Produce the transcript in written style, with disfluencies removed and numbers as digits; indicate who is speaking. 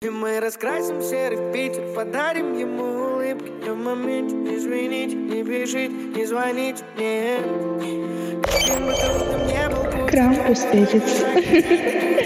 Speaker 1: И мы раскрасим серый Питер, подарим ему улыбки. И в моменте извините, не пишите, не звоните мне. Каким бы трудным не был путь,
Speaker 2: Крампус эдит.